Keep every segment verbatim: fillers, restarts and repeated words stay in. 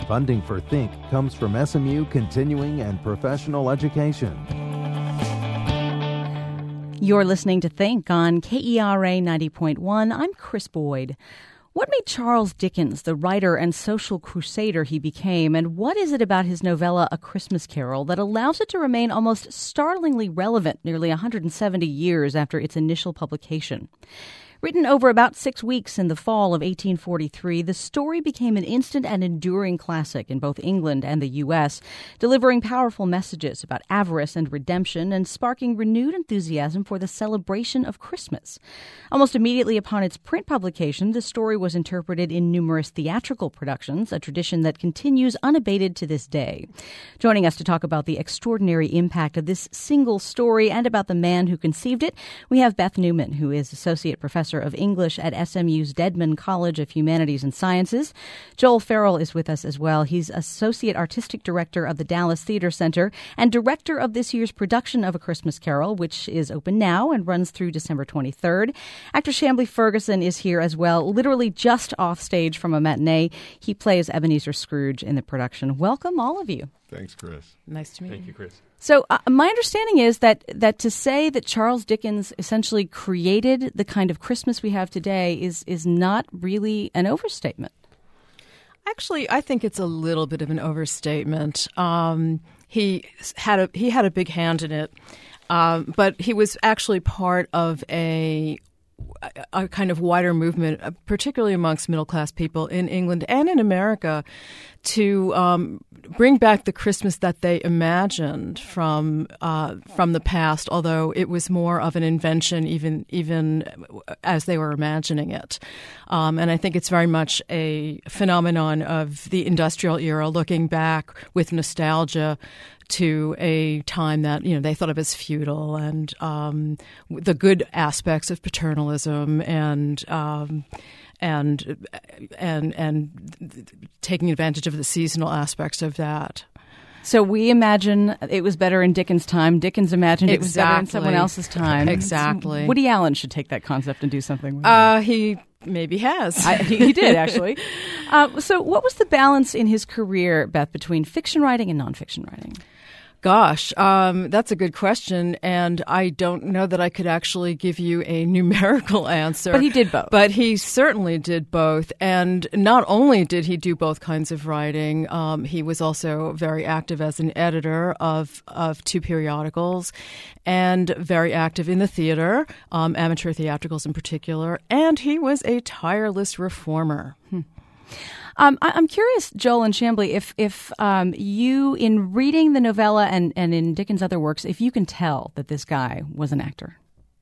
Funding for Think comes from S M U Continuing and Professional Education. You're listening to Think on K E R A ninety point one. I'm Chris Boyd. What made Charles Dickens the writer and social crusader he became, and what is it about his novella A Christmas Carol that allows it to remain almost startlingly relevant nearly one hundred seventy years after its initial publication? Written over about six weeks in the fall of eighteen forty-three, the story became an instant and enduring classic in both England and the U S, delivering powerful messages about avarice and redemption and sparking renewed enthusiasm for the celebration of Christmas. Almost immediately upon its print publication, the story was interpreted in numerous theatrical productions, a tradition that continues unabated to this day. Joining us to talk about the extraordinary impact of this single story and about the man who conceived it, we have Beth Newman, who is Associate Professor of English at S M U's Dedman College of Humanities and Sciences. Joel Farrell is with us as well. He's Associate Artistic Director of the Dallas Theater Center and Director of this year's production of A Christmas Carol, which is open now and runs through December twenty-third. Actor Chamblee Ferguson is here as well, literally just off stage from a matinee. He plays Ebenezer Scrooge in the production. Welcome, all of you. Thanks, Chris. Nice to meet you. Thank you, Chris. So uh, my understanding is that that to say that Charles Dickens essentially created the kind of Christmas we have today is is not really an overstatement. Actually, I think it's a little bit of an overstatement. Um, he had a he had a big hand in it, um, but he was actually part of a a kind of wider movement, particularly amongst middle-class people in England and in America, to um, bring back the Christmas that they imagined from uh, from the past, although it was more of an invention even even as they were imagining it. Um, and I think it's very much a phenomenon of the industrial era, looking back with nostalgia to a time that, you know, they thought of as feudal, and um, the good aspects of paternalism and um, and and and taking advantage of the seasonal aspects of that. So we imagine it was better in Dickens' time. Dickens imagined exactly. it was better in someone else's time. Exactly. Woody Allen should take that concept and do something with uh, it. He maybe has. I, he, he did, actually. Uh, so what was the balance in his career, Beth, between fiction writing and nonfiction writing? Gosh, um, that's a good question, and I don't know that I could actually give you a numerical answer. But he did both. But he certainly did both, and not only did he do both kinds of writing, um, he was also very active as an editor of, of two periodicals, and very active in the theater, um, amateur theatricals in particular, and he was a tireless reformer. Hmm. Um, I, I'm curious, Joel and Chamblee, if if um, you, in reading the novella and, and in Dickens' other works, if you can tell that this guy was an actor.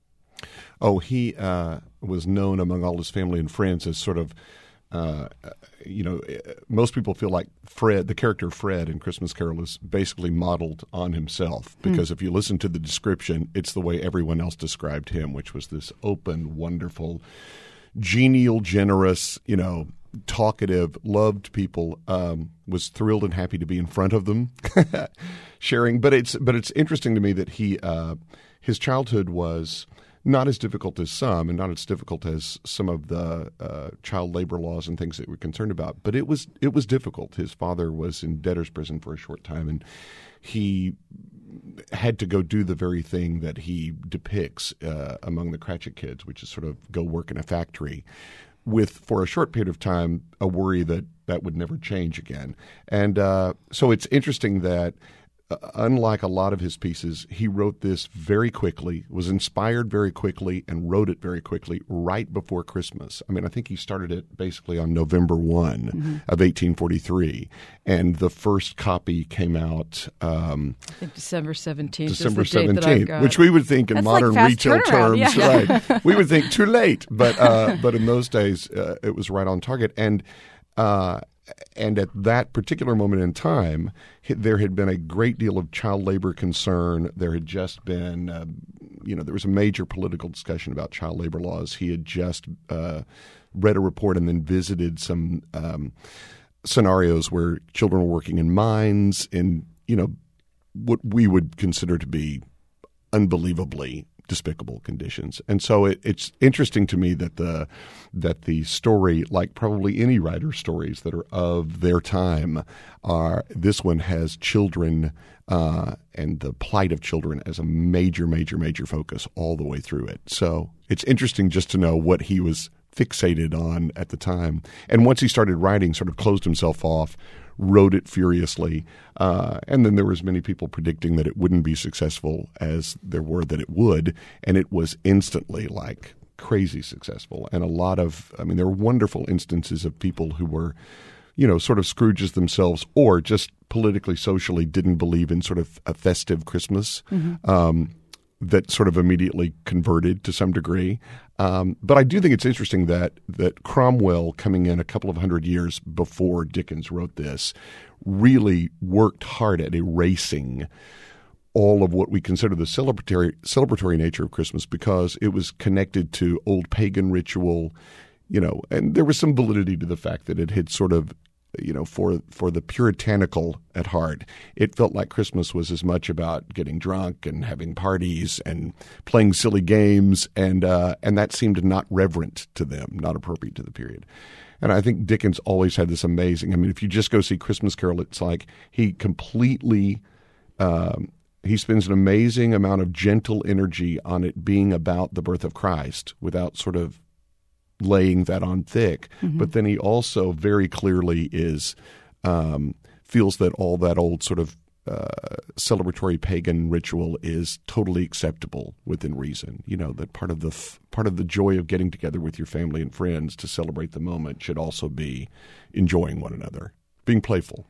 Oh, he uh, was known among all his family and friends as sort of, uh, you know, most people feel like Fred, the character Fred in Christmas Carol, is basically modeled on himself, because mm. if you listen to the description, it's the way everyone else described him, which was this open, wonderful, genial, generous, you know, talkative, loved people, um, was thrilled and happy to be in front of them, sharing. But it's but it's interesting to me that he uh, his childhood was not as difficult as some, and not as difficult as some of the uh, child labor laws and things that we're concerned about. But it was it was difficult. His father was in debtor's prison for a short time, and he had to go do the very thing that he depicts uh, among the Cratchit kids, which is sort of go work in a factory, with, for a short period of time, a worry that that would never change again. And uh, so it's interesting that, uh, unlike a lot of his pieces, he wrote this very quickly, was inspired very quickly, and wrote it very quickly right before Christmas. I mean, I think he started it basically on November first mm-hmm. of eighteen forty-three, and the first copy came out um, I think December seventeenth December is the date that I've got. Which we would think in That's modern like retail terms, yeah. right? We would think too late, but uh, but in those days uh, it was right on target. And uh, and at that particular moment in time, there had been a great deal of child labor concern. There had just been, uh, you know, there was a major political discussion about child labor laws. He had just uh, read a report and then visited some um, scenarios where children were working in mines in, you know, what we would consider to be unbelievably despicable conditions. And so it, it's interesting to me that the that the story, like probably any writer's stories that are of their time, are this one has children uh, and the plight of children as a major, major, major focus all the way through it. So it's interesting just to know what he was fixated on at the time. And once he started writing, sort of closed himself off, wrote it furiously, uh, and then there was many people predicting that it wouldn't be successful as there were that it would, and it was instantly like crazy successful. And a lot of, I mean, there were wonderful instances of people who were, you know, sort of Scrooges themselves, or just politically, socially didn't believe in sort of a festive Christmas. Mm-hmm. Um, that sort of immediately converted to some degree. Um, but I do think it's interesting that that Cromwell, coming in a couple of hundred years before Dickens wrote this, really worked hard at erasing all of what we consider the celebratory celebratory nature of Christmas, because it was connected to old pagan ritual, you know, and there was some validity to the fact that it had sort of, you know, for for the puritanical at heart, it felt like Christmas was as much about getting drunk and having parties and playing silly games, and uh, and that seemed not reverent to them, not appropriate to the period. And I think Dickens always had this amazing, I mean, if you just go see Christmas Carol, it's like he completely, um, he spends an amazing amount of gentle energy on it being about the birth of Christ without sort of laying that on thick. Mm-hmm. But then he also very clearly is um, feels that all that old sort of uh, celebratory pagan ritual is totally acceptable within reason. You know, that part of the f- part of the joy of getting together with your family and friends to celebrate the moment should also be enjoying one another, being playful.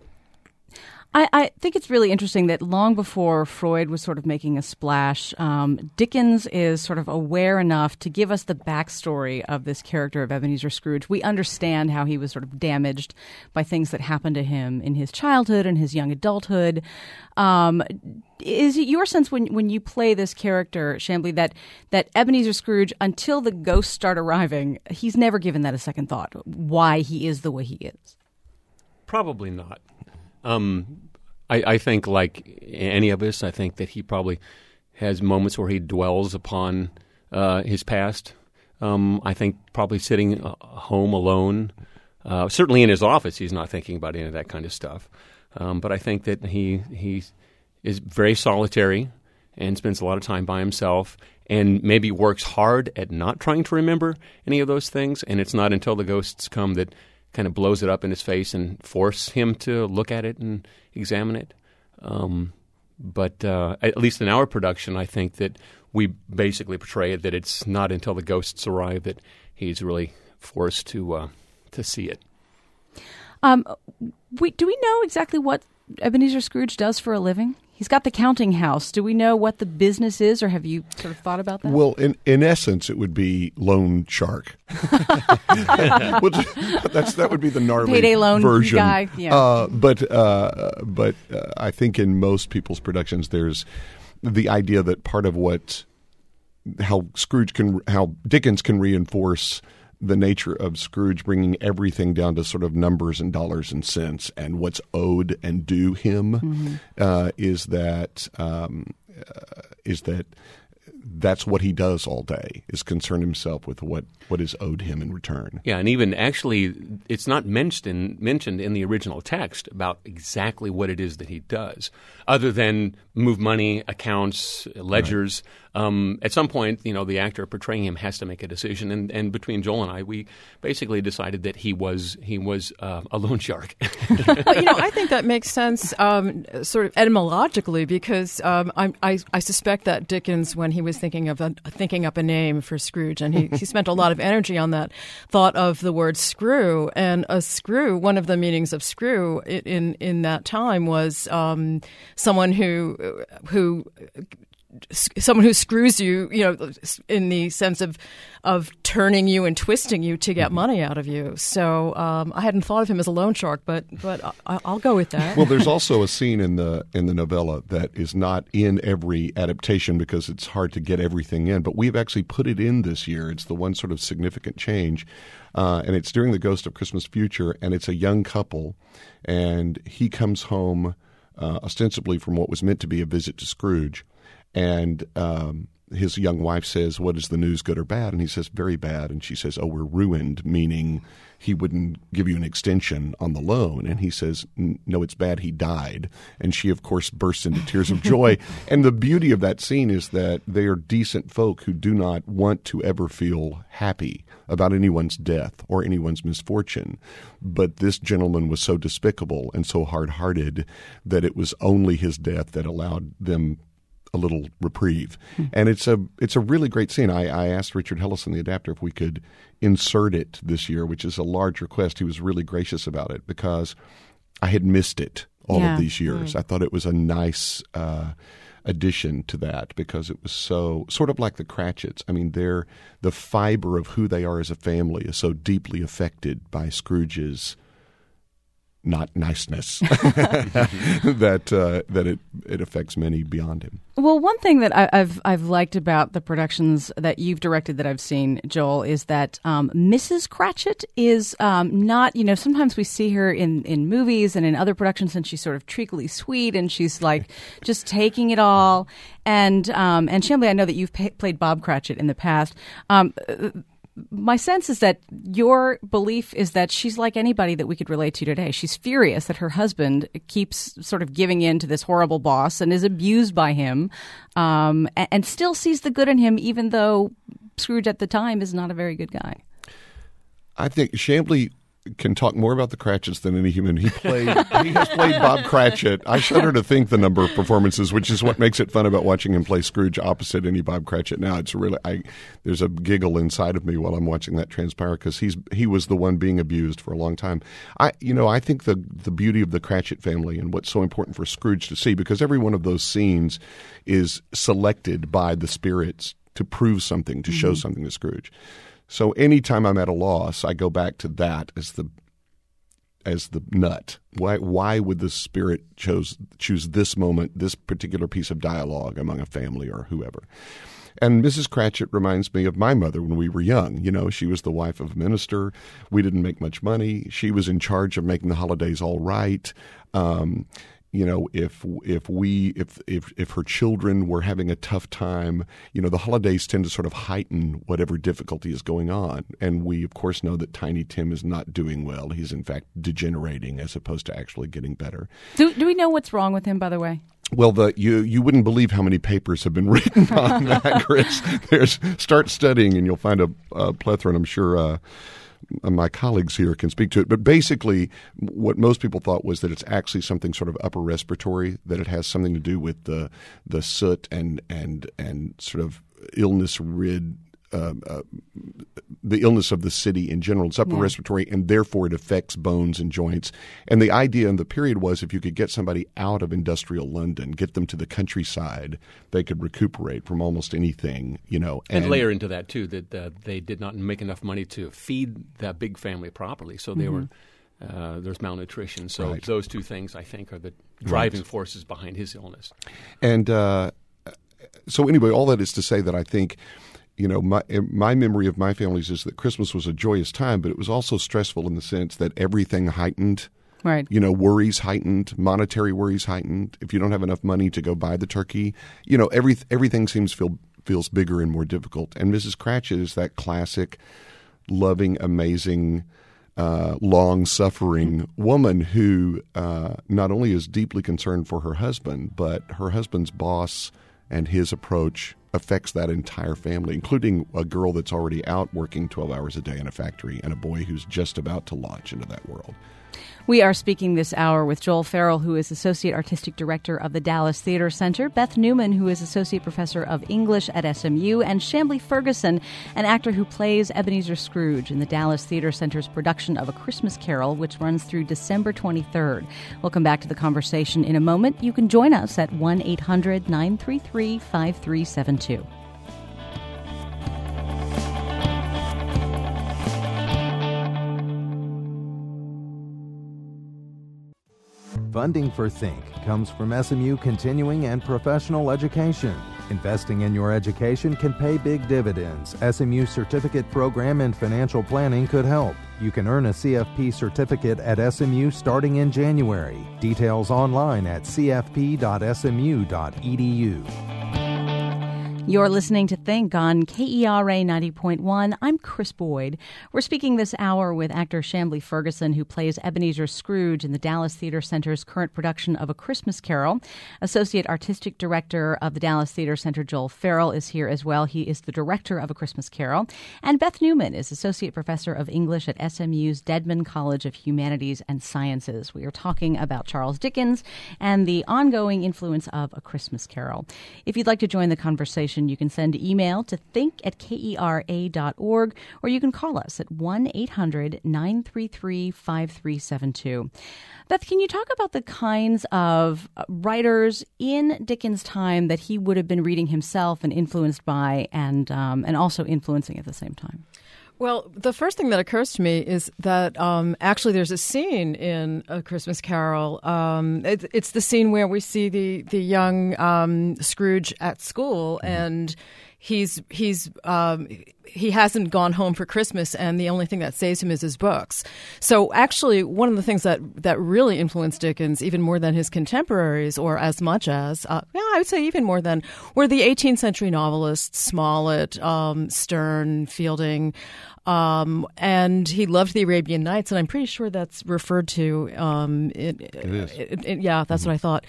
I, I think it's really interesting that long before Freud was sort of making a splash, um, Dickens is sort of aware enough to give us the backstory of this character of Ebenezer Scrooge. We understand how he was sort of damaged by things that happened to him in his childhood and his young adulthood. Um, is it your sense when, when you play this character, Chambly, that, that Ebenezer Scrooge, until the ghosts start arriving, he's never given that a second thought, why he is the way he is? Probably not. Um, I, I think, like any of us, I think that he probably has moments where he dwells upon uh, his past. Um, I think probably sitting uh, home alone, uh, certainly in his office, he's not thinking about any of that kind of stuff. Um, but I think that he he is very solitary and spends a lot of time by himself, and maybe works hard at not trying to remember any of those things. And it's not until the ghosts come that kind of blows it up in his face and force him to look at it and examine it. Um, but uh, at least in our production, I think that we basically portray it that it's not until the ghosts arrive that he's really forced to uh, to see it. Um, we, do we know exactly what Ebenezer Scrooge does for a living? He's got the counting house. Do we know what the business is, or have you sort of thought about that? Well, in in essence, it would be loan shark. Which, that's that would be the gnarly payday loan version. Guy. Yeah. Uh, but uh, but uh, I think in most people's productions, there's the idea that part of what how Scrooge can how Dickens can reinforce the nature of Scrooge bringing everything down to sort of numbers and dollars and cents and what's owed and due him mm-hmm. uh, is that um, uh, is that that's what he does all day, is concern himself with what, what is owed him in return. Yeah, and even actually it's not mentioned in, mentioned in the original text about exactly what it is that he does, other than move money, accounts, ledgers. Right. Um, at some point, you know, the actor portraying him has to make a decision, and, and between Joel and I, we basically decided that he was he was uh, a loan shark. Well, you know, I think that makes sense, um, sort of etymologically, because um, I, I I suspect that Dickens, when he was thinking of a, thinking up a name for Scrooge, and he, he spent a lot of energy on that, thought of the word screw, and a screw. One of the meanings of screw in in that time was um, someone who who. someone who screws you, you know, in the sense of of turning you and twisting you to get mm-hmm. money out of you. So um, I hadn't thought of him as a loan shark, but but I, I'll go with that. Well, there's also a scene in the in the novella that is not in every adaptation because it's hard to get everything in, but we've actually put it in this year. It's the one sort of significant change, uh, and it's during the Ghost of Christmas Future, and it's a young couple, and he comes home uh, ostensibly from what was meant to be a visit to Scrooge. And um, his young wife says, "What is the news, good or bad?" And he says, "Very bad." And she says, "Oh, we're ruined," meaning he wouldn't give you an extension on the loan. And he says, "No, it's bad. He died." And she, of course, bursts into tears of joy. And the beauty of that scene is that they are decent folk who do not want to ever feel happy about anyone's death or anyone's misfortune. But this gentleman was so despicable and so hard-hearted that it was only his death that allowed them a little reprieve. Hmm. And it's a it's a really great scene. I, I asked Richard Hellison, the adapter, if we could insert it this year, which is a large request. He was really gracious about it because I had missed it all yeah. of these years. Mm. I thought it was a nice uh, addition to that because it was so sort of like the Cratchits. I mean, they're the fiber of who they are as a family is so deeply affected by Scrooge's not niceness that uh, that it it affects many beyond him. Well, one thing that I, I've I've liked about the productions that you've directed that I've seen, Joel, is that um, Missus Cratchit is um, not, you know, sometimes we see her in, in movies and in other productions and she's sort of treacly sweet and she's like just taking it all. And um, and Chamblee, I know that you've pa- played Bob Cratchit in the past. Um, My sense is that your belief is that she's like anybody that we could relate to today. She's furious that her husband keeps sort of giving in to this horrible boss and is abused by him, um, and, and still sees the good in him, even though Scrooge at the time is not a very good guy. I think Chamblee can talk more about the Cratchits than any human. He played. He has played Bob Cratchit. I shudder to think the number of performances, which is what makes it fun about watching him play Scrooge opposite any Bob Cratchit. Now it's really. I there's a giggle inside of me while I'm watching that transpire because he's he was the one being abused for a long time. I you know I think the the beauty of the Cratchit family and what's so important for Scrooge to see, because every one of those scenes is selected by the spirits to prove something, to mm-hmm. show something to Scrooge. So anytime I'm at a loss, I go back to that as the as the nut. Why why would the spirit chose choose this moment, this particular piece of dialogue among a family or whoever? And Missus Cratchit reminds me of my mother when we were young. You know, she was the wife of a minister. We didn't make much money. She was in charge of making the holidays all right. Um, You know, if if we if if if her children were having a tough time, you know, the holidays tend to sort of heighten whatever difficulty is going on. And we, of course, know that Tiny Tim is not doing well. He's in fact degenerating as opposed to actually getting better. Do do we know what's wrong with him, by the way? Well, the you you wouldn't believe how many papers have been written on that, Chris. There's start studying and you'll find a, a plethora. And I'm sure. Uh, My colleagues here can speak to it. But basically, what most people thought was that it's actually something sort of upper respiratory, that it has something to do with the the soot and and, and sort of illness-rid, uh, uh, the illness of the city in general. It's upper yeah. respiratory, and therefore it affects bones and joints. And the idea in the period was if you could get somebody out of industrial London, get them to the countryside, they could recuperate from almost anything, you know. And, and layer into that, too, that uh, they did not make enough money to feed that big family properly. So they mm-hmm. were uh, there's malnutrition. So right. those two things, I think, are the driving right. forces behind his illness. And uh, so anyway, all that is to say that I think – you know, my my memory of my family's is that Christmas was a joyous time, but it was also stressful in the sense that everything heightened. Right. You know, worries heightened, monetary worries heightened. If you don't have enough money to go buy the turkey, you know, every everything seems feel feels bigger and more difficult. And Missus Cratchit is that classic, loving, amazing, uh, long-suffering woman who uh, not only is deeply concerned for her husband, but her husband's boss and his approach affects that entire family, including a girl that's already out working twelve hours a day in a factory and a boy who's just about to launch into that world. We are speaking this hour with Joel Farrell, who is Associate Artistic Director of the Dallas Theater Center, Beth Newman, who is Associate Professor of English at S M U, and Chamblee Ferguson, an actor who plays Ebenezer Scrooge in the Dallas Theater Center's production of A Christmas Carol, which runs through December twenty-third. We'll come back to the conversation in a moment. You can join us at one eight hundred nine three three five three seven two. Funding for Think comes from S M U Continuing and Professional Education. Investing in your education can pay big dividends. S M U Certificate Program in Financial Planning could help. You can earn a C F P certificate at S M U starting in January. Details online at c f p dot s m u dot e d u. You're listening to Think on K E R A ninety point one. I'm Chris Boyd. We're speaking this hour with actor Chamblee Ferguson, who plays Ebenezer Scrooge in the Dallas Theater Center's current production of A Christmas Carol. Associate Artistic Director of the Dallas Theater Center, Joel Farrell, is here as well. He is the director of A Christmas Carol. And Beth Newman is Associate Professor of English at S M U's Dedman College of Humanities and Sciences. We are talking about Charles Dickens and the ongoing influence of A Christmas Carol. If you'd like to join the conversation, you can send email to think at K E R A dot org, or you can call us at one eight hundred nine three three five three seven two. Beth, can you talk about the kinds of writers in Dickens' time that he would have been reading himself and influenced by, and um, and also influencing at the same time? Well, the first thing that occurs to me is that um, actually there's a scene in A Christmas Carol. Um, it, it's the scene where we see the the young um, Scrooge at school, mm-hmm. and he's he's um, he hasn't gone home for Christmas, and the only thing that saves him is his books. So actually, one of the things that that really influenced Dickens, even more than his contemporaries, or as much as, uh, yeah, I would say even more than, were the eighteenth century novelists, Smollett, um, Sterne, Fielding. Um, and he loved the Arabian Nights, and I'm pretty sure that's referred to. Um, it, it is. It, it, yeah, that's mm-hmm. what I thought.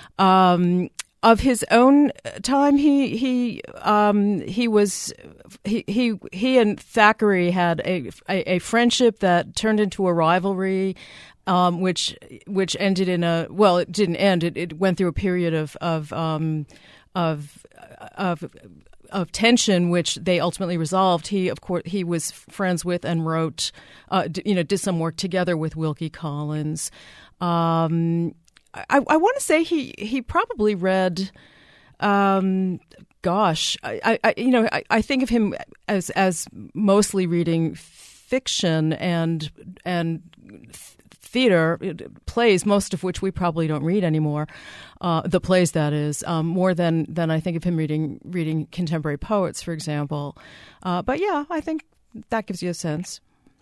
Um, of his own time, he he um, he was he, he he and Thackeray had a, a a friendship that turned into a rivalry. Um, which which ended in a well, it didn't end. It, it went through a period of of um, of of. of tension, which they ultimately resolved. He, of course, he was friends with and wrote, uh, d- you know, did some work together with Wilkie Collins. Um, I, I want to say he he probably read, um, gosh, I, I you know, I, I think of him as as mostly reading fiction and and. theater plays, most of which we probably don't read anymore, uh, the plays, that is, um, more than, than I think of him reading reading contemporary poets, for example. Uh, but yeah, I think that gives you a sense.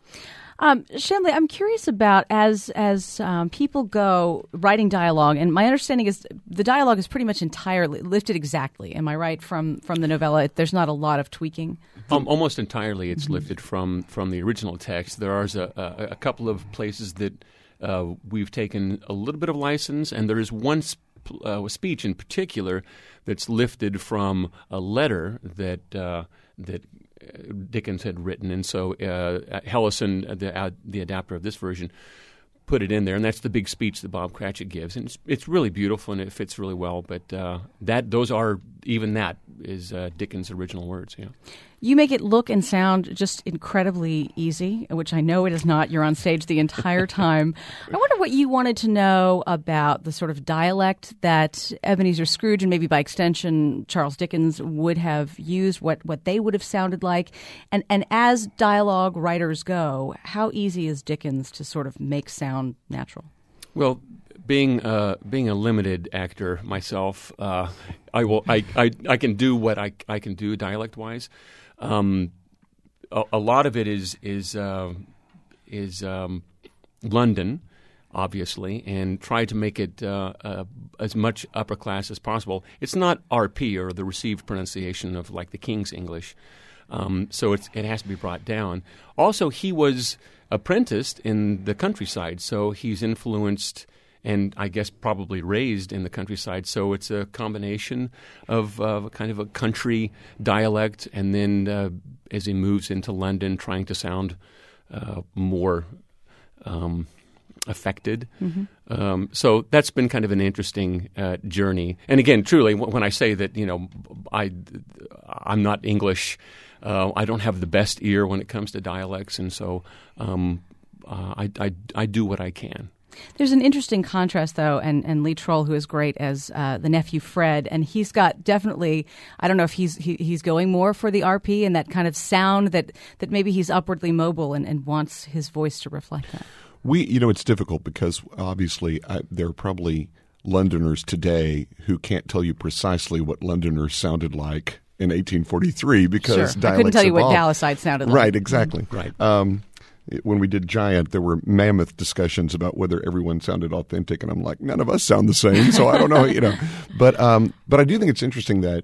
Um, Chamblee, I'm curious about as as um, people go writing dialogue, and my understanding is the dialogue is pretty much entirely lifted exactly. Am I right from from the novella? There's not a lot of tweaking. Um, almost entirely, it's mm-hmm. lifted from from the original text. There are a, a, a couple of places that uh, we've taken a little bit of license, and there is one sp- uh, speech in particular that's lifted from a letter that uh, that. Dickens had written, and so uh, Hellison, the uh, the adapter of this version, put it in there, and that's the big speech that Bob Cratchit gives, and it's, it's really beautiful and it fits really well. But uh, that those are even that is uh, Dickens' original words. Yeah. You make it look and sound just incredibly easy, which I know it is not. You're on stage the entire time. I wonder what you wanted to know about the sort of dialect that Ebenezer Scrooge and maybe by extension Charles Dickens would have used, what, what they would have sounded like. And, and as dialogue writers go, how easy is Dickens to sort of make sound natural? Well, being uh, being a limited actor myself, uh, I will I, I, I can do what I, I can do dialect wise. Um, a, a lot of it is is uh, is um, London, obviously, and try to make it uh, uh, as much upper class as possible. It's not R P, or the received pronunciation of like the King's English, um, so it's, it has to be brought down. Also, he was apprenticed in the countryside, so he's influenced and I guess probably raised in the countryside. So it's a combination of uh, kind of a country dialect, and then uh, as he moves into London, trying to sound uh, more um, affected. Mm-hmm. Um, so that's been kind of an interesting uh, journey. And again, truly, when I say that, you know, I, I'm not English, uh, I don't have the best ear when it comes to dialects, and so um, uh, I, I, I do what I can. There's an interesting contrast, though, and, and Lee Troll, who is great as uh, the nephew Fred, and he's got definitely, I don't know if he's he, he's going more for the R P and that kind of sound that, that maybe he's upwardly mobile and, and wants his voice to reflect that. We, you know, it's difficult because obviously I, there are probably Londoners today who can't tell you precisely what Londoners sounded like in eighteen forty-three because sure. dialects I couldn't tell you evolved. What Dallasside sounded like. Right, exactly. Mm-hmm. Right. Um, When we did Giant, there were mammoth discussions about whether everyone sounded authentic, and I'm like, none of us sound the same, so I don't know, you know. But um, but I do think it's interesting that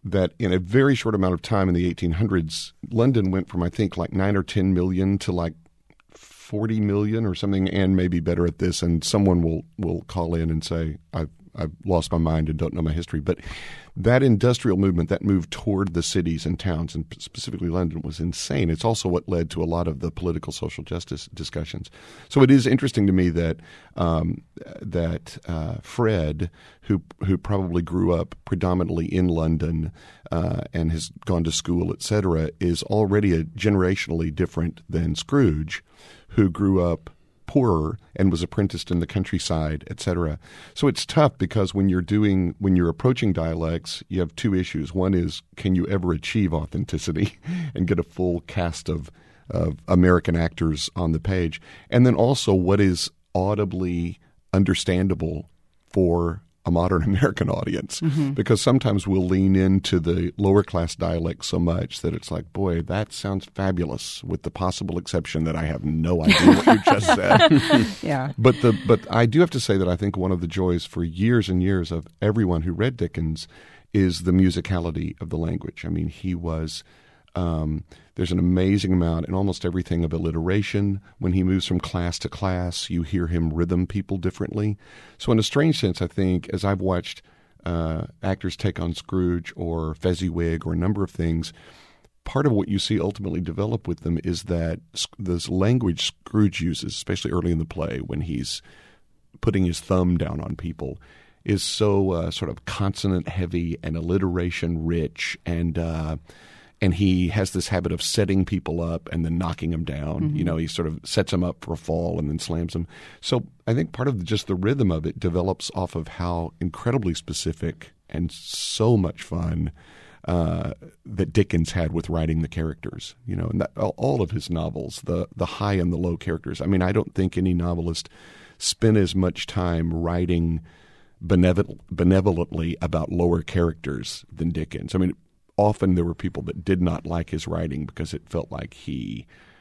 that in a very short amount of time in the eighteen hundreds, London went from, I think, like nine or ten million to like forty million or something, and maybe better at this, and someone will, will call in and say, I've, I've lost my mind and don't know my history. But that industrial movement, that move toward the cities and towns, and specifically London, was insane. It's also what led to a lot of the political social justice discussions. So it is interesting to me that um, that uh, Fred, who who probably grew up predominantly in London uh, and has gone to school, et cetera, is already a generationally different than Scrooge, who grew up poorer and was apprenticed in the countryside, et cetera. So it's tough because when you're doing, when you're approaching dialects, you have two issues. One is, can you ever achieve authenticity and get a full cast of, of American actors on the page? And then also, what is audibly understandable for a modern American audience? Mm-hmm. Because sometimes we'll lean into the lower class dialect so much that it's like, boy, that sounds fabulous, with the possible exception that I have no idea what you just said. Yeah. But the but I do have to say that I think one of the joys for years and years of everyone who read Dickens is the musicality of the language. I mean, he was Um, there's an amazing amount in almost everything of alliteration. When he moves from class to class, you hear him rhythm people differently. So in a strange sense, I think, as I've watched uh, actors take on Scrooge or Fezziwig or a number of things, part of what you see ultimately develop with them is that this language Scrooge uses, especially early in the play when he's putting his thumb down on people, is so uh, sort of consonant heavy and alliteration rich, and uh And he has this habit of setting people up and then knocking them down. Mm-hmm. You know, he sort of sets them up for a fall and then slams them. So I think part of just the rhythm of it develops off of how incredibly specific and so much fun uh, that Dickens had with writing the characters. You know, and that, all of his novels, the the high and the low characters. I mean, I don't think any novelist spent as much time writing benevolent, benevolently about lower characters than Dickens. I mean, often there were people that did not like his writing because it felt like he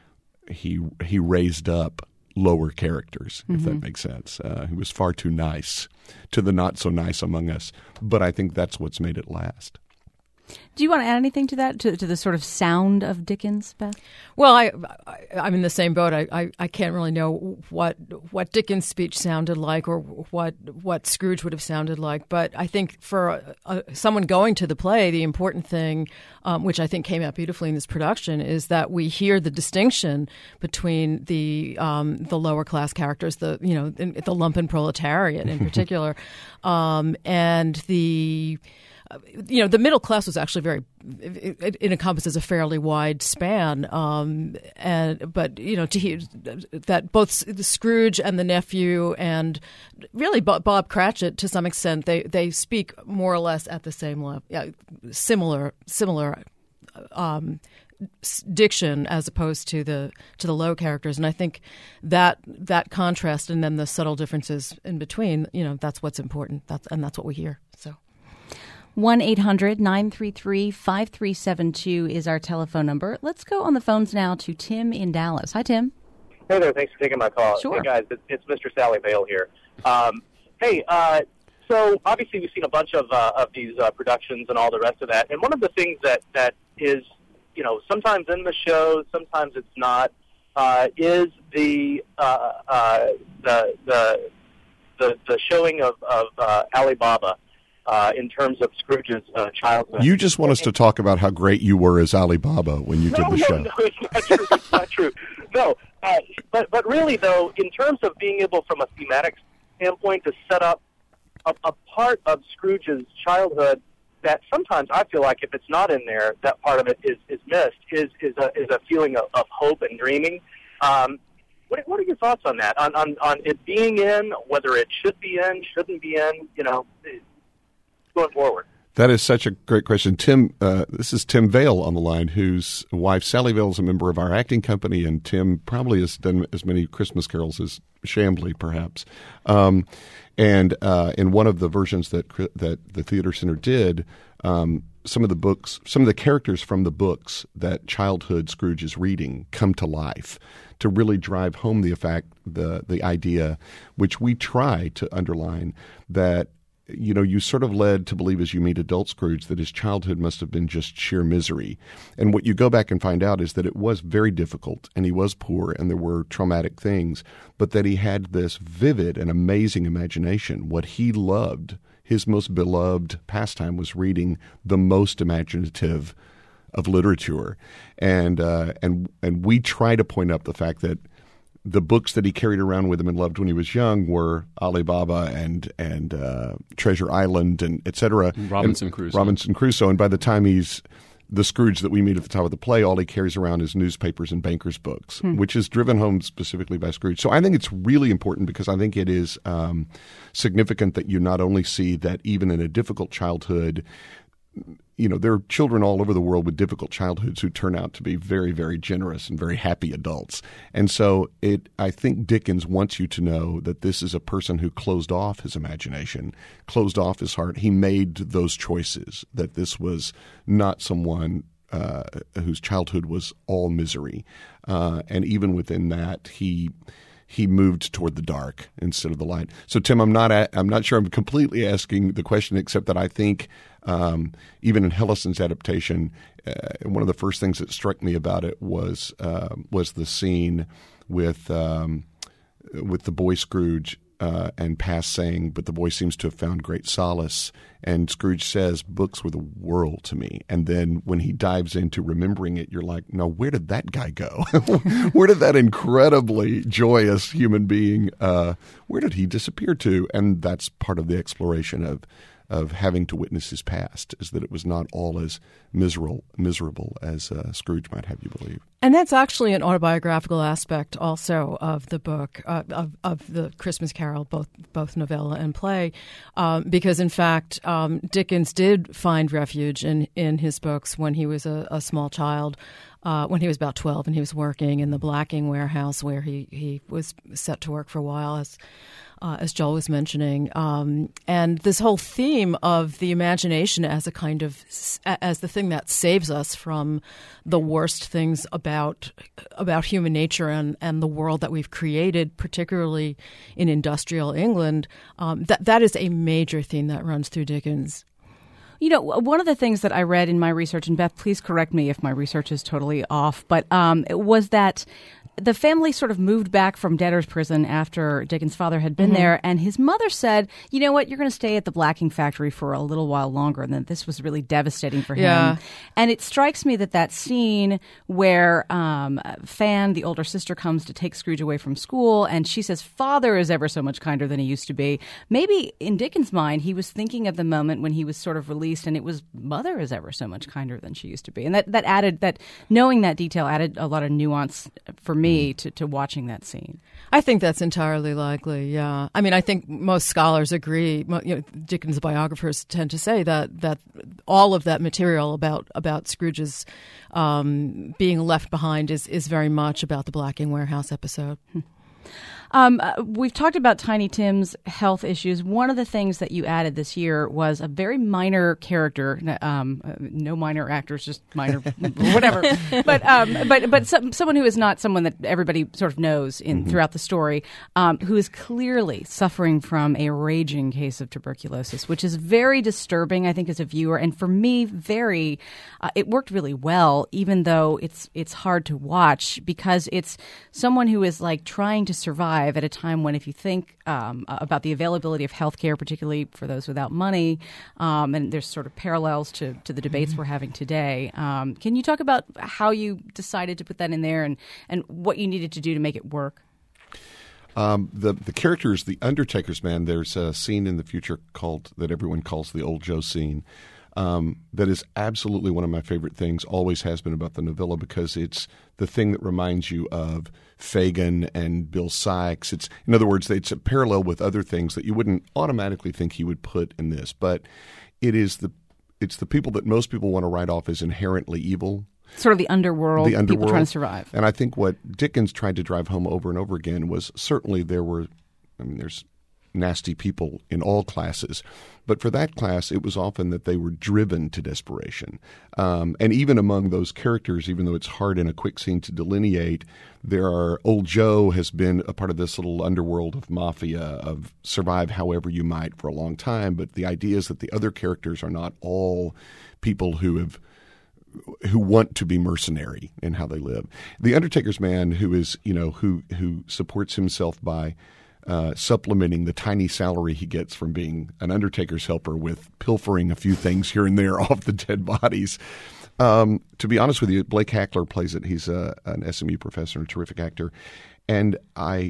he he raised up lower characters, if mm-hmm. that makes sense. Uh, he was far too nice to the not so nice among us. But I think that's what's made it last. Do you want to add anything to that, to, to the sort of sound of Dickens, Beth? Well, I, I, I'm in the same boat. I, I, I can't really know what what Dickens' speech sounded like or what what Scrooge would have sounded like. But I think for a, a, someone going to the play, the important thing, um, which I think came out beautifully in this production, is that we hear the distinction between the um, the lower class characters, the you know the lumpen proletariat in particular, um, and the. You know, the middle class was actually very, it, it encompasses a fairly wide span. Um, and but, you know, to hear that both the Scrooge and the nephew and really Bob Cratchit, to some extent, they, they speak more or less at the same level, yeah, similar, similar um, diction as opposed to the to the low characters. And I think that that contrast and then the subtle differences in between, you know, that's what's important. That's, and that's what we hear. So. one eight hundred nine three three five three seven two is our telephone number. Let's go on the phones now to Tim in Dallas. Hi, Tim. Hey there. Thanks for taking my call. Sure. Hey, guys. It's, it's Mister Sally Vale here. Um, hey, uh, so obviously we've seen a bunch of uh, of these uh, productions and all the rest of that. And one of the things that, that is, you know, sometimes in the show, sometimes it's not, uh, is the, uh, uh, the, the, the, the showing of, of uh, Alibaba. Uh, in terms of Scrooge's uh, childhood. You just want us to talk about how great you were as Alibaba when you no, did the no, show. No, it's not true. It's not true. No, uh, but but really, though, in terms of being able, from a thematic standpoint, to set up a, a part of Scrooge's childhood that sometimes I feel like if it's not in there, that part of it is, is missed, is is a, is a feeling of, of hope and dreaming. Um, what, what are your thoughts on that, on, on, on it being in, whether it should be in, shouldn't be in, you know, going forward? That is such a great question. Tim, uh, this is Tim Vale on the line, whose wife, Sally Vale, is a member of our acting company, and Tim probably has done as many Christmas carols as Chambly, perhaps. Um, and uh, in one of the versions that that the Theater Center did, um, some of the books, some of the characters from the books that childhood Scrooge is reading come to life to really drive home the effect, the the idea, which we try to underline, that you know, you sort of led to believe as you meet adult Scrooge that his childhood must have been just sheer misery. And what you go back and find out is that it was very difficult, and he was poor, and there were traumatic things, but that he had this vivid and amazing imagination. What he loved, his most beloved pastime, was reading the most imaginative of literature. And uh, and and we try to point up the fact that the books that he carried around with him and loved when he was young were Alibaba and and uh, Treasure Island and et cetera. Robinson and Crusoe. Robinson Crusoe. And by the time he's the Scrooge that we meet at the top of the play, all he carries around is newspapers and bankers' books, hmm. which is driven home specifically by Scrooge. So I think it's really important because I think it is um, significant that you not only see that even in a difficult childhood, you know, there are children all over the world with difficult childhoods who turn out to be very, very generous and very happy adults. And so it, I think Dickens wants you to know that this is a person who closed off his imagination, closed off his heart. He made those choices, that this was not someone uh, whose childhood was all misery. Uh, and even within that, he he moved toward the dark instead of the light. So, Tim, I'm not a, I'm not sure I'm completely asking the question, except that I think um, even in Hellison's adaptation, uh, one of the first things that struck me about it was uh, was the scene with um, with the boy Scrooge uh, and Pass saying, "But the boy seems to have found great solace." And Scrooge says, "Books were the world to me." And then when he dives into remembering it, you're like, no, where did that guy go? Where did that incredibly joyous human being, uh, where did he disappear to? And that's part of the exploration of of having to witness his past, is that it was not all as miserable miserable as uh, Scrooge might have you believe. And that's actually an autobiographical aspect also of the book, uh, of, of the Christmas Carol, both both novella and play, um, because in fact um, Dickens did find refuge in, in his books when he was a, a small child, uh, when he was about twelve, and he was working in the blacking warehouse where he, he was set to work for a while as Uh, as Joel was mentioning, um, and this whole theme of the imagination as a kind of as the thing that saves us from the worst things about about human nature and, and the world that we've created, particularly in industrial England. Um, that that is a major theme that runs through Dickens. You know, one of the things that I read in my research, and Beth, please correct me if my research is totally off, but um, it was that the family sort of moved back from debtor's prison after Dickens' father had been mm-hmm. there, and his mother said, you know what, you're going to stay at the blacking factory for a little while longer, and that this was really devastating for him. Yeah. And it strikes me that that scene where um, Fan, the older sister, comes to take Scrooge away from school, and she says, father is ever so much kinder than he used to be. Maybe in Dickens' mind, he was thinking of the moment when he was sort of released, and it was mother is ever so much kinder than she used to be. And that, that added, that knowing that detail added a lot of nuance for me To, to watching that scene. I think that's entirely likely, yeah. I mean, I think most scholars agree, you know, Dickens biographers tend to say that that all of that material about, about Scrooge's um, being left behind is, is very much about the blacking warehouse episode. Um, uh, we've talked about Tiny Tim's health issues. One of the things that you added this year was a very minor character. Um, uh, no minor actors, just minor, whatever. But um, but but some, someone who is not someone that everybody sort of knows in mm-hmm. throughout the story, um, who is clearly suffering from a raging case of tuberculosis, which is very disturbing, I think, as a viewer, and for me, very. Uh, it worked really well, even though it's it's hard to watch because it's someone who is like trying to survive at a time when, if you think um, about the availability of healthcare, particularly for those without money, um, and there's sort of parallels to, to the debates mm-hmm. we're having today. Um, can you talk about how you decided to put that in there and, and what you needed to do to make it work? Um, the the characters, the Undertaker's man, there's a scene in the future called that everyone calls the Old Joe scene. Um, that is absolutely one of my favorite things, always has been about the novella, because it's the thing that reminds you of Fagin and Bill Sikes. It's, in other words, it's a parallel with other things that you wouldn't automatically think he would put in this. But it is the it's the people that most people want to write off as inherently evil. Sort of the underworld, the underworld, people trying to survive. And I think what Dickens tried to drive home over and over again was certainly there were, I mean, there's nasty people in all classes. But for that class, it was often that they were driven to desperation. Um, and even among those characters, even though it's hard in a quick scene to delineate, there are Old Joe has been a part of this little underworld of mafia, of survive however you might for a long time. But the idea is that the other characters are not all people who have who want to be mercenary in how they live. The Undertaker's man, who is, you know, who who supports himself by uh, supplementing the tiny salary he gets from being an Undertaker's helper with pilfering a few things here and there off the dead bodies. Um, to be honest with you, Blake Hackler plays it. He's a, an S M U professor and a terrific actor. And I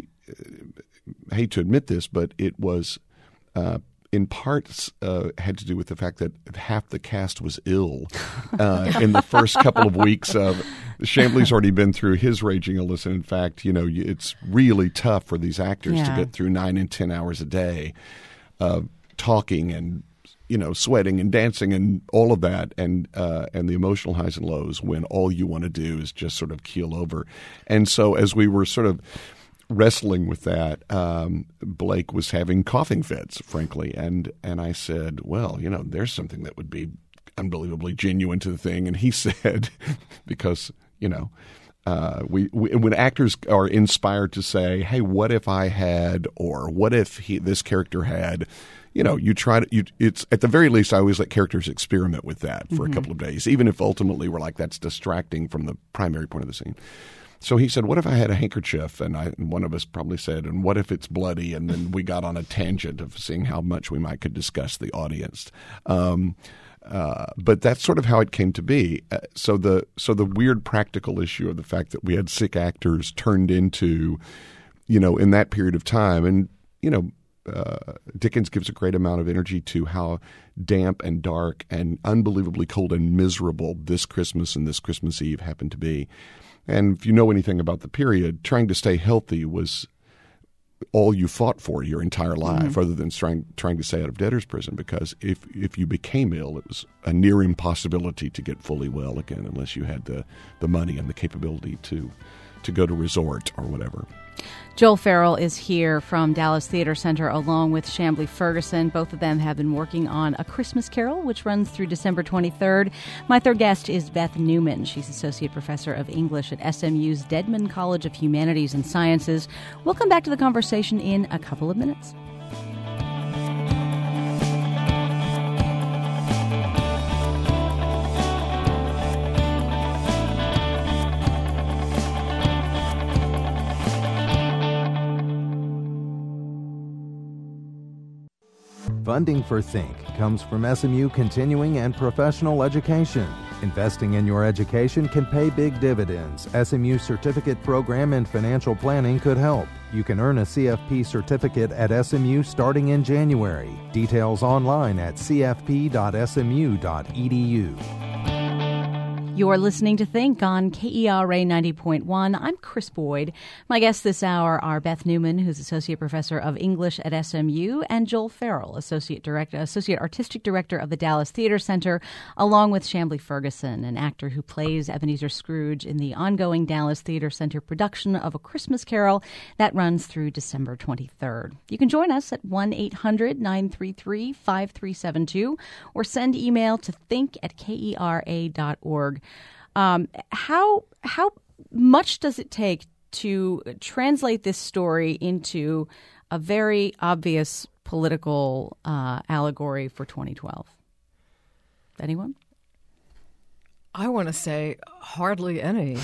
uh, hate to admit this, but it was uh, in parts uh, had to do with the fact that half the cast was ill uh, in the first couple of weeks of Chambly's already been through his raging illness. And in fact, you know, it's really tough for these actors yeah. to get through nine and ten hours a day uh, talking and, you know, sweating and dancing and all of that, and uh, and the emotional highs and lows when all you want to do is just sort of keel over. And so as we were sort of wrestling with that, um, Blake was having coughing fits, frankly. And, and I said, well, you know, there's something that would be unbelievably genuine to the thing. And he said, because, you know, uh, we, we when actors are inspired to say, hey, what if I had, or what if he, this character had, you know, you try to, you, it's at the very least, I always let characters experiment with that for mm-hmm. a couple of days, even if ultimately we're like, that's distracting from the primary point of the scene. So he said, what if I had a handkerchief? And, I, and one of us probably said, and what if it's bloody? And then we got on a tangent of seeing how much we might could discuss the audience. Um, uh, but that's sort of how it came to be. Uh, so the so the weird practical issue of the fact that we had sick actors turned into, you know, in that period of time. And, you know, uh, Dickens gives a great amount of energy to how damp and dark and unbelievably cold and miserable this Christmas and this Christmas Eve happened to be. And if you know anything about the period, trying to stay healthy was all you fought for your entire life, mm-hmm. other than trying trying to stay out of debtor's prison. Because if if you became ill, it was a near impossibility to get fully well again, unless you had the, the money and the capability to to go to resort or whatever. Joel Farrell is here from Dallas Theater Center along with Chambly Ferguson. Both of them have been working on A Christmas Carol, which runs through December twenty-third. My third guest is Beth Newman. She's Associate Professor of English at S M U's Dedman College of Humanities and Sciences. We'll come back to the conversation in a couple of minutes. Funding for Think comes from S M U Continuing and Professional Education. Investing in your education can pay big dividends. S M U Certificate Program in Financial Planning could help. You can earn a C F P certificate at S M U starting in January. Details online at c f p dot s m u dot e d u. You're listening to Think on K E R A ninety point one. I'm Chris Boyd. My guests this hour are Beth Newman, who's Associate Professor of English at S M U, and Joel Farrell, Associate Director, Associate Artistic Director of the Dallas Theater Center, along with Chambly Ferguson, an actor who plays Ebenezer Scrooge in the ongoing Dallas Theater Center production of A Christmas Carol that runs through December twenty-third. You can join us at one eight hundred nine three three five three seven two or send email to think at k e r a dot org. Um, how how much does it take to translate this story into a very obvious political uh, allegory for twenty twelve? Anyone? I want to say hardly any.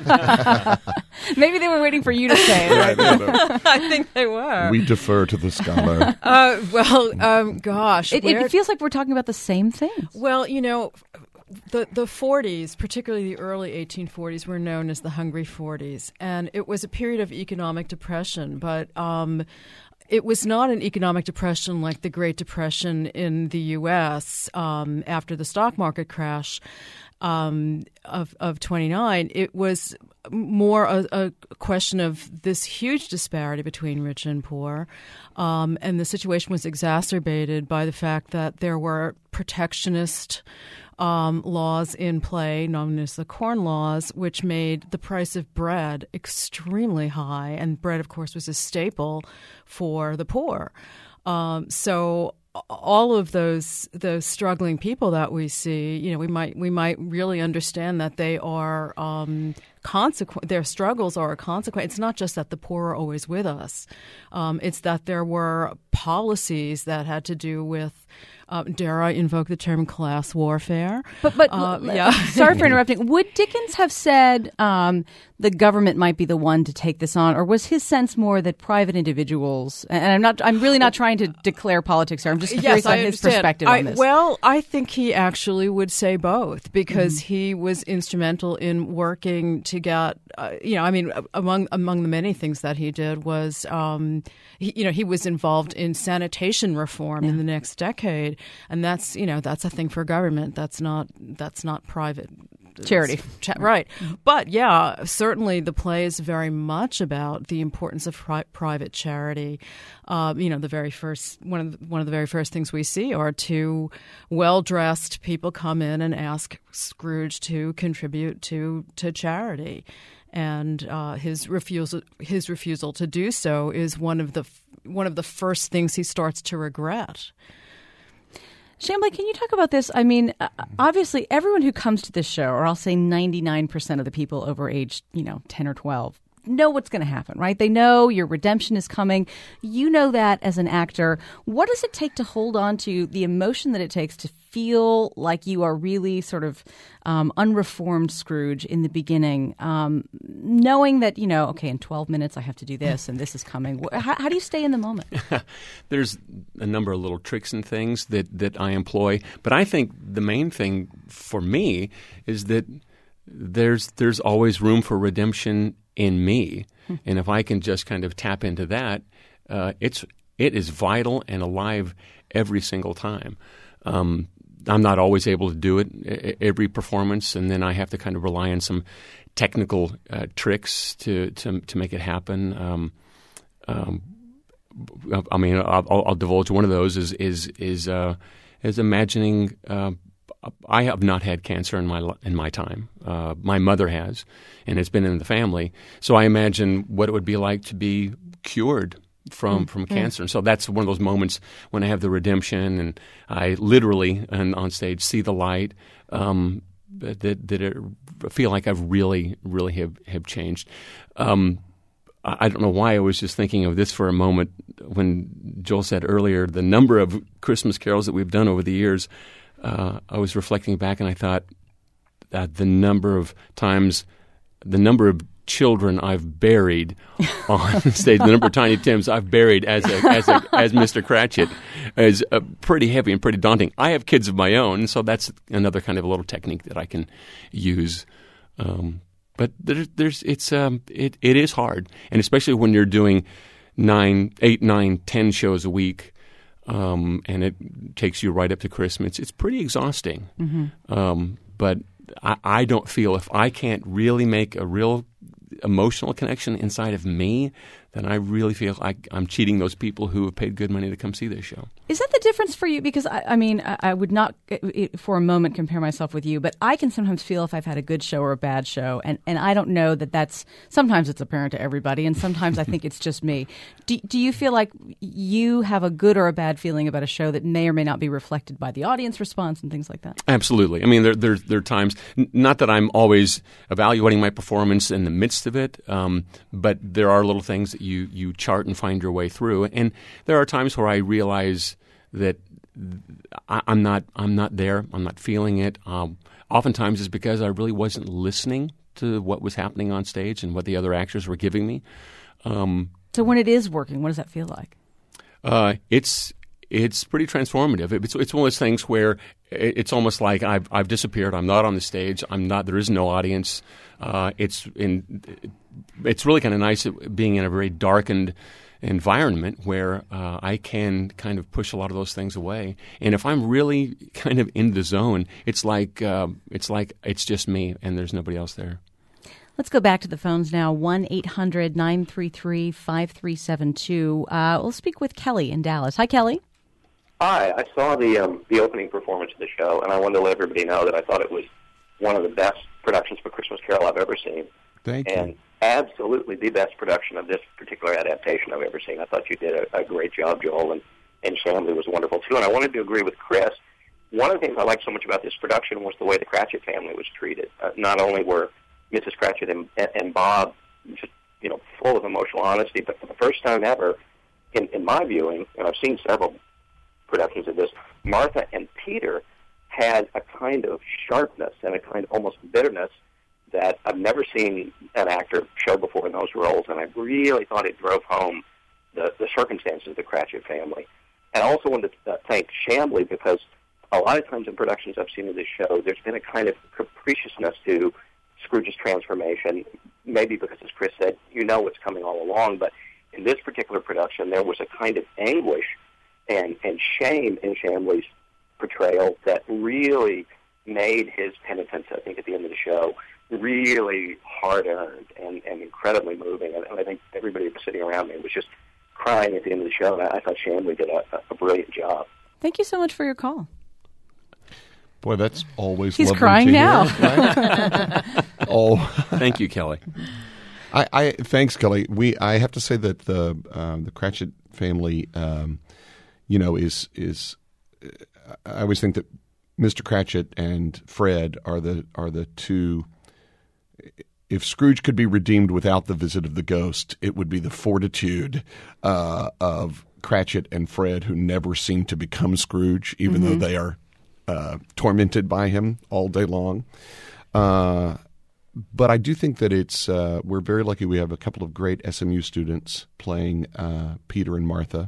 Maybe they were waiting for you to say it. Right? Yeah, no, no. I think they were. We defer to the scholar. Uh, well, um, gosh. It, where... it feels like we're talking about the same things. Well, you know, the the forties, particularly the early eighteen forties, were known as the Hungry forties. And it was a period of economic depression. But um, it was not an economic depression like the Great Depression in the U S um, after the stock market crash. Um, of of twenty-nine, it was more a, a question of this huge disparity between rich and poor, um, and the situation was exacerbated by the fact that there were protectionist um, laws in play, known as the Corn Laws, which made the price of bread extremely high, and bread, of course, was a staple for the poor. Um, so all of those those struggling people that we see, you know, we might we might really understand that they are um, consequent. Their struggles are a consequence. It's not just that the poor are always with us. Um, it's that there were policies that had to do with, uh, dare I invoke the term, class warfare. But but uh, yeah. Sorry for interrupting. Would Dickens have said um, the government might be the one to take this on, or was his sense more that private individuals? And I'm not. I'm really not trying to declare politics here. I'm just curious Yes, on I his understand. perspective I, on this. Well, I think he actually would say both because Mm-hmm. he was instrumental in working to get. Uh, you know, I mean, among among the many things that he did was, um, he, you know, he was involved in sanitation reform Yeah. in the next decade, and that's you know that's a thing for government. That's not that's not private. Charity. Cha- right. But yeah, certainly the play is very much about the importance of pri- private charity. Um, you know, the very first one of the, one of the very first things we see are two well-dressed people come in and ask Scrooge to contribute to to charity, and uh, his refusal his refusal to do so is one of the one of the first things he starts to regret. Chambly, can you talk about this? I mean, uh, obviously, everyone who comes to this show, or I'll say ninety-nine percent of the people over age, you know, ten or twelve, know what's going to happen, right? They know your redemption is coming. You know that as an actor. What does it take to hold on to the emotion that it takes to feel like you are really sort of um, unreformed Scrooge in the beginning, um, knowing that, you know, okay, in twelve minutes I have to do this and this is coming? How, how do you stay in the moment? There's a number of little tricks and things that, that I employ, but I think the main thing for me is that there's there's always room for redemption in me, and if I can just kind of tap into that, uh, it's it is vital and alive every single time. Um, I'm not always able to do it every performance, and then I have to kind of rely on some technical uh, tricks to, to to make it happen. Um, um, I mean, I'll, I'll divulge one of those is is is uh, is imagining. Uh, I have not had cancer in my in my time. Uh, my mother has, and it's been in the family. So I imagine what it would be like to be cured from from Mm-hmm. cancer. And so that's one of those moments when I have the redemption, and I literally and on stage see the light. Um, that that it feel like I've really really have have changed. Um, I don't know why I was just thinking of this for a moment when Joel said earlier the number of Christmas carols that we've done over the years. Uh, I was reflecting back, and I thought that the number of times, the number of children I've buried on stage, the number of Tiny Tims I've buried as a, as a, as Mister Cratchit is uh, pretty heavy and pretty daunting. I have kids of my own, so that's another kind of a little technique that I can use. Um, but there's, there's, it's, um, it, it is hard, and especially when you're doing nine, eight, nine, ten shows a week. Um, and it takes you right up to Christmas. It's pretty exhausting. Mm-hmm. Um, but I, I don't feel if I can't really make a real emotional connection inside of me, then I really feel like I'm cheating those people who have paid good money to come see this show. Is that the difference for you? Because, I, I mean, I, I would not uh, for a moment compare myself with you, but I can sometimes feel if I've had a good show or a bad show, and, and I don't know that that's – sometimes it's apparent to everybody, and sometimes I think it's just me. Do, do you feel like you have a good or a bad feeling about a show that may or may not be reflected by the audience response and things like that? Absolutely. I mean, there, there, there are times – not that I'm always evaluating my performance in the midst of it, um, but there are little things that you, you chart and find your way through. And there are times where I realize – that I, I'm not I'm not there. I'm not feeling it. Um, oftentimes it's because I really wasn't listening to what was happening on stage and what the other actors were giving me. Um, so when it is working, what does that feel like? Uh, it's it's pretty transformative. It's it's one of those things where it's almost like I've I've disappeared. I'm not on the stage. I'm not. There is no audience. Uh, it's in. It's really kind of nice being in a very darkened environment where uh, I can kind of push a lot of those things away. And if I'm really kind of in the zone, it's like uh, it's like it's just me and there's nobody else there. Let's go back to the phones now, one eight hundred nine three three five three seven two. Uh, we'll speak with Kelly in Dallas. Hi, Kelly. Hi. I saw the um, the opening performance of the show, and I wanted to let everybody know that I thought it was one of the best productions of A Christmas Carol I've ever seen. Thank and you. Absolutely the best production of this particular adaptation I've ever seen. I thought you did a, a great job, Joel, and and Chamblee was wonderful too. And I wanted to agree with Chris. One of the things I liked so much about this production was the way the Cratchit family was treated. Uh, not only were Missus Cratchit and, and Bob just, you know, full of emotional honesty, but for the first time ever, in, in my viewing, and I've seen several productions of this, Martha and Peter had a kind of sharpness and a kind of almost bitterness that I've never seen an actor show before in those roles, and I really thought it drove home the, the circumstances of the Cratchit family. And I also wanted to uh, thank Chamblee, because a lot of times in productions I've seen of this show, there's been a kind of capriciousness to Scrooge's transformation, maybe because, as Chris said, you know what's coming all along, but in this particular production, there was a kind of anguish and, and shame in Chamblee's portrayal that really made his penitence, I think, at the end of the show, really hard-earned and, and incredibly moving. And I think everybody who was sitting around me was just crying at the end of the show, and I thought Chamblee did a, a brilliant job. Thank you so much for your call. Boy, that's always He's lovely crying to now. hear, right? Oh, Thank you, Kelly. I, I thanks, Kelly. We I have to say that the um, the Cratchit family, um, you know, is is I always think that Mister Cratchit and Fred are the are the two. If Scrooge could be redeemed without the visit of the ghost, it would be the fortitude uh, of Cratchit and Fred, who never seem to become Scrooge, even mm-hmm. though they are uh, tormented by him all day long. Uh, but I do think that it's uh, we're very lucky. We have a couple of great S M U students playing uh, Peter and Martha,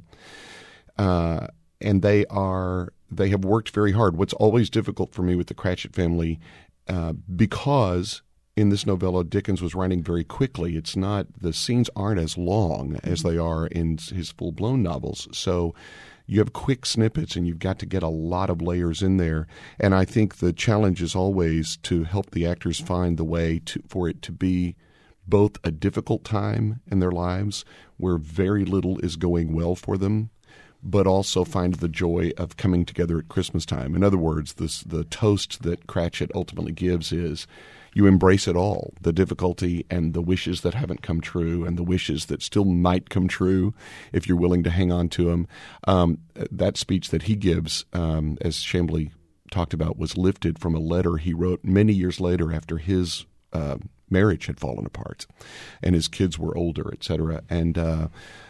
uh, and they are they have worked very hard. What's always difficult for me with the Cratchit family, uh, because in this novella, Dickens was writing very quickly. It's not the scenes aren't as long as they are in his full-blown novels. So you have quick snippets, and you've got to get a lot of layers in there. And I think the challenge is always to help the actors find the way to, for it to be both a difficult time in their lives where very little is going well for them, but also find the joy of coming together at Christmas time. In other words, this, the toast that Cratchit ultimately gives is, you embrace it all, the difficulty and the wishes that haven't come true and the wishes that still might come true if you're willing to hang on to them. Um, that speech that he gives, um, as Chamblee talked about, was lifted from a letter he wrote many years later after his uh, marriage had fallen apart and his kids were older, et cetera. And uh,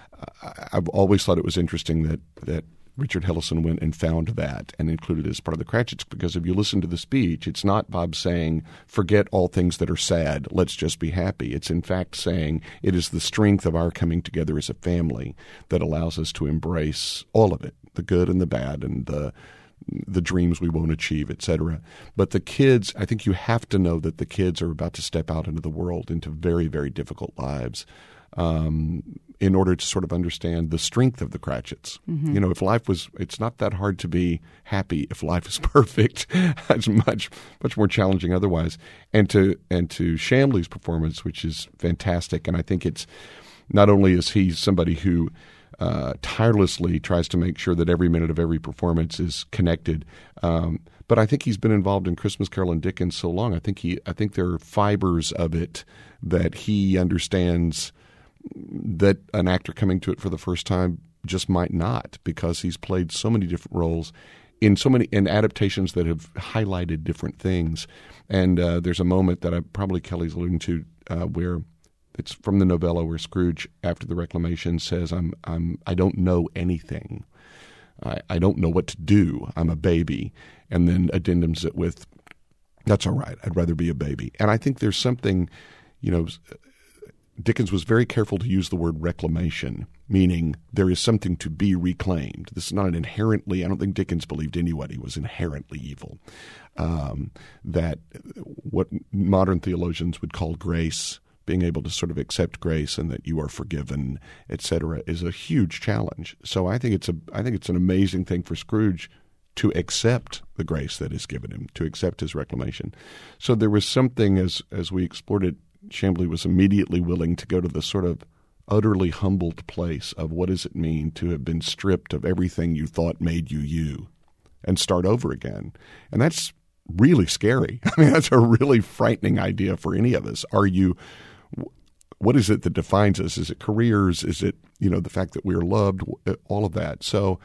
I've always thought it was interesting that that Richard Hellison went and found that and included it as part of the Cratchits, because if you listen to the speech, it's not Bob saying, forget all things that are sad, let's just be happy. It's in fact saying it is the strength of our coming together as a family that allows us to embrace all of it, the good and the bad and the the dreams we won't achieve, et cetera. But the kids, I think you have to know that the kids are about to step out into the world, into very, very difficult lives. Um, in order to sort of understand the strength of the Cratchits. Mm-hmm. You know, if life was, it's not that hard to be happy if life is perfect. It's much, much more challenging otherwise. And to, and to Chamblee's performance, which is fantastic. And I think it's, not only is he somebody who uh, tirelessly tries to make sure that every minute of every performance is connected, um, but I think he's been involved in Christmas Carol and Dickens so long. I think he, I think there are fibers of it that he understands that an actor coming to it for the first time just might not, because he's played so many different roles in so many in adaptations that have highlighted different things. And uh, there's a moment that I probably Kelly's alluding to uh, where it's from the novella where Scrooge, after the reclamation, says, "I'm I'm I don't know anything. I, I don't know what to do. I'm a baby," and then addendums it with, "That's all right. I'd rather be a baby." And I think there's something, you know. Dickens was very careful to use the word reclamation, meaning there is something to be reclaimed. This is not an inherently, I don't think Dickens believed anybody was inherently evil. Um, that what modern theologians would call grace, being able to sort of accept grace and that you are forgiven, et cetera, is a huge challenge. So I think it's a, I think it's an amazing thing for Scrooge to accept the grace that is given him, to accept his reclamation. So there was something, as as we explored it, Chamblee was immediately willing to go to the sort of utterly humbled place of what does it mean to have been stripped of everything you thought made you you and start over again. And that's really scary. I mean, that's a really frightening idea for any of us. Are you, what is it that defines us? Is it careers? Is it, you know, the fact that we're loved? All of that. So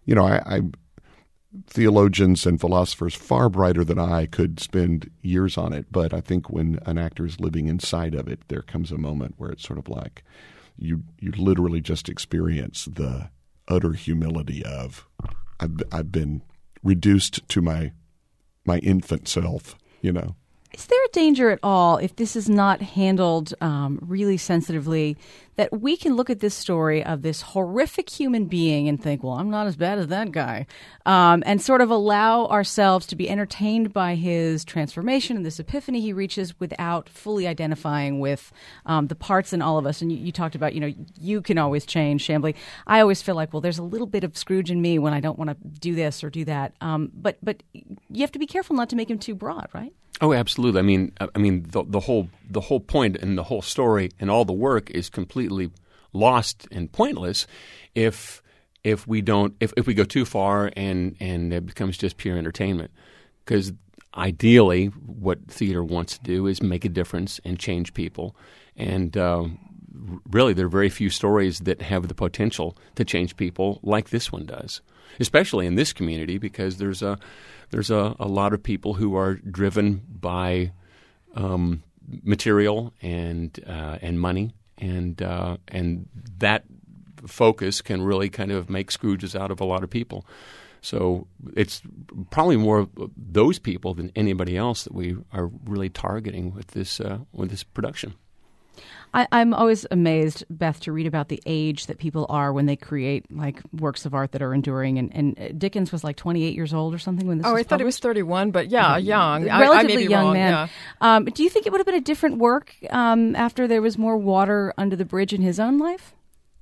you know, I, I theologians and philosophers far brighter than I could spend years on it. But I think when an actor is living inside of it, there comes a moment where it's sort of like you you literally just experience the utter humility of I've I've been reduced to my my infant self, you know. Is there a danger at all, if this is not handled um, really sensitively, that we can look at this story of this horrific human being and think, well, I'm not as bad as that guy, um, and sort of allow ourselves to be entertained by his transformation and this epiphany he reaches without fully identifying with um, the parts in all of us? And you, you talked about, you know, you can always change, Chambly. I always feel like, well, there's a little bit of Scrooge in me when I don't want to do this or do that. Um, but but you have to be careful not to make him too broad, right? Oh, absolutely. I mean, I mean, the, the whole the whole point and the whole story and all the work is completely lost and pointless if if we don't if, if we go too far and and it becomes just pure entertainment. Because ideally, what theater wants to do is make a difference and change people. And uh, really, there are very few stories that have the potential to change people like this one does, especially in this community, because there's a there's a, a lot of people who are driven by um, material and uh, and money, and uh, and that focus can really kind of make Scrooges out of a lot of people. So it's probably more those people than anybody else that we are really targeting with this uh, with this production. I, I'm always amazed, Beth, to read about the age that people are when they create like works of art that are enduring. And, and Dickens was like twenty-eight years old or something when this oh, was I thought he was thirty-one, but yeah, young. Relatively I, I may be young wrong, man. Yeah. Um, do you think it would have been a different work um, after there was more water under the bridge in his own life?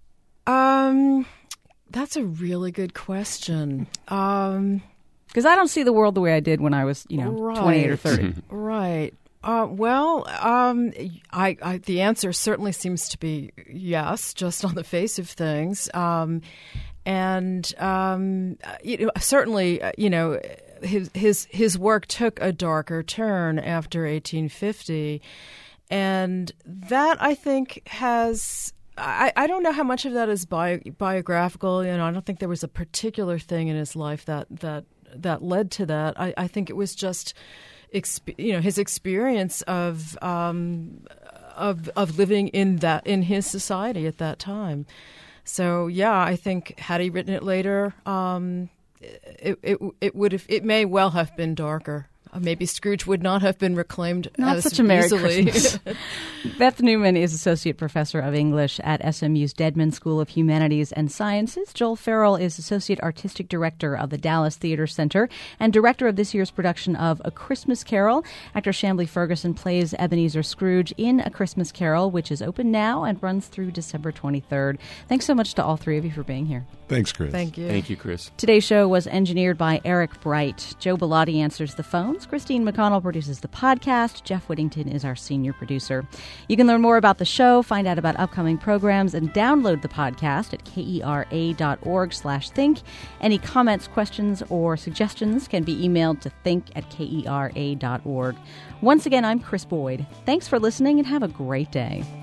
Um, that's a really good question. Um, Because I don't see the world the way I did when I was, you know, right. twenty-eight or thirty. Right. Uh, well, um, I, I, the answer certainly seems to be yes, just on the face of things. Um, and um, you know, certainly, you know, his his his work took a darker turn after eighteen fifty, and that I think has. I, I don't know how much of that is bio, biographical. You know, I don't think there was a particular thing in his life that that that led to that. I, I think it was just. Exp- you know, his experience of um, of of living in that in his society at that time. So yeah, I think had he written it later, um, it it it would have it may well have been darker. Uh, maybe Scrooge would not have been reclaimed not as such a Merry easily. Christmas. Beth Newman is Associate Professor of English at S M U's Dedman School of Humanities and Sciences. Joel Farrell is Associate Artistic Director of the Dallas Theater Center and Director of this year's production of A Christmas Carol. Actor Chambly Ferguson plays Ebenezer Scrooge in A Christmas Carol, which is open now and runs through December twenty-third. Thanks so much to all three of you for being here. Thanks, Chris. Thank you. Thank you, Chris. Today's show was engineered by Eric Bright. Joe Bellotti answers the phones. Christine McConnell produces the podcast. Jeff Whittington is our senior producer. You can learn more about the show, find out about upcoming programs, and download the podcast at kera.org slash think. Any comments, questions, or suggestions can be emailed to think at kera.org. Once again, I'm Chris Boyd. Thanks for listening and have a great day.